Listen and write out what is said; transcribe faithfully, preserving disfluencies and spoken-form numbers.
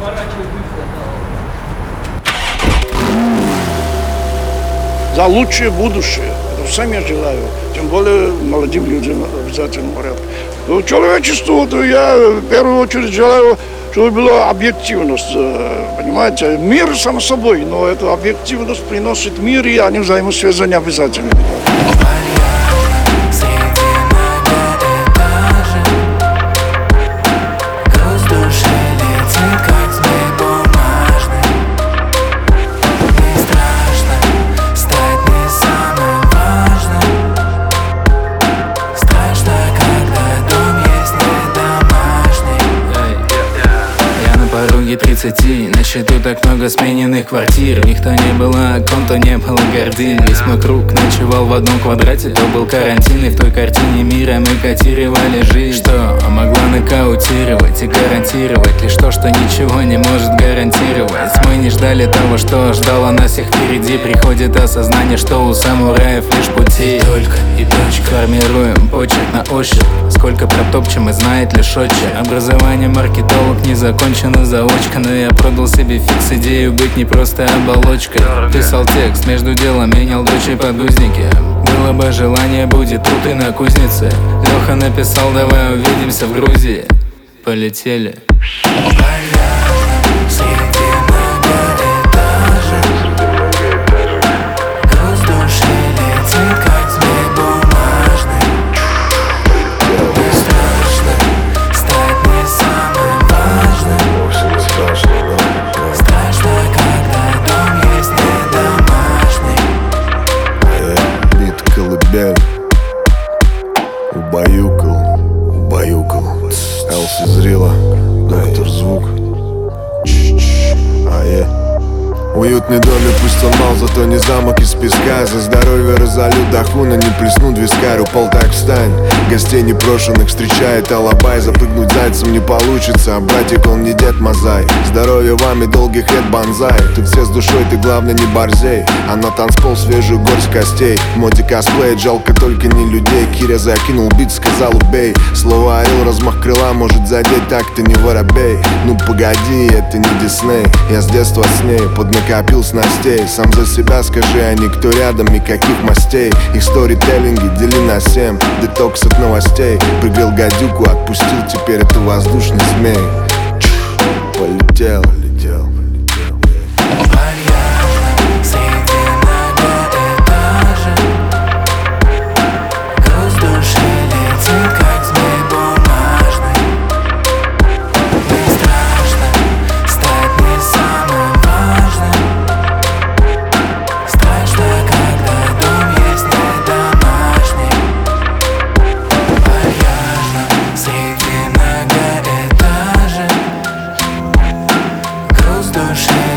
За лучшее будущее. Это всем я желаю. Тем более молодым людям обязательно говорят. Но человечеству я в первую очередь желаю, чтобы была объективность. Понимаете, мир сам собой, но эту объективность приносит мир, и они взаимосвязаны обязательно. тридцати, на счету так много смененных квартир. В них то не было окон, то не было гордынь. Весь мой круг ночевал в одном квадрате. То был карантин, и в той картине мира мы котировали жизнь. Что могла нокаутировать и гарантировать лишь то, что ничего не может гарантировать. Мы не ждали того, что ждало нас всех впереди. Приходит осознание, что у самураев лишь пути. Только и точка. Формируем почерк на ощупь. Сколько протопчем и знает лишь отче. Образование маркетолог не закончено заочно, но я продал себе фикс идею быть не просто оболочкой. Писал текст, между делом менял дочь и подгузники. Было бы желание, будет тут и на кузнице. Леха написал, давай увидимся в Грузии. Полетели. Убаюкал, убаюкал. Элси зрела, доктор звук. А я уютный домик, пусть он мал, зато не замок из песка. За здоровье разолю дохуна, не плеснут вискарь. Упал, так встань, гостей непрошенных встречает алабай. Запрыгнуть зайцем не получится, а братик он не Дед Мазай. Здоровья вам и долгих лет банзай. Тут все с душой, ты главное не борзей. А на танцпол свежую горсть костей. В моде косплея, жалко только не людей. Киря закинул бит, сказал убей. Слово орел, размах крыла может задеть, так ты не воробей. Ну погоди, это не Дисней. Я с детства с ней поднакопил снастей. Сам за себя скажи, а никто рядом, никаких мастей. Их сторителлинги дели на семь. Детокс от новостей. Пригрел гадюку, отпустил, теперь это воздушный змей. Полетел, полетел, полетел. Души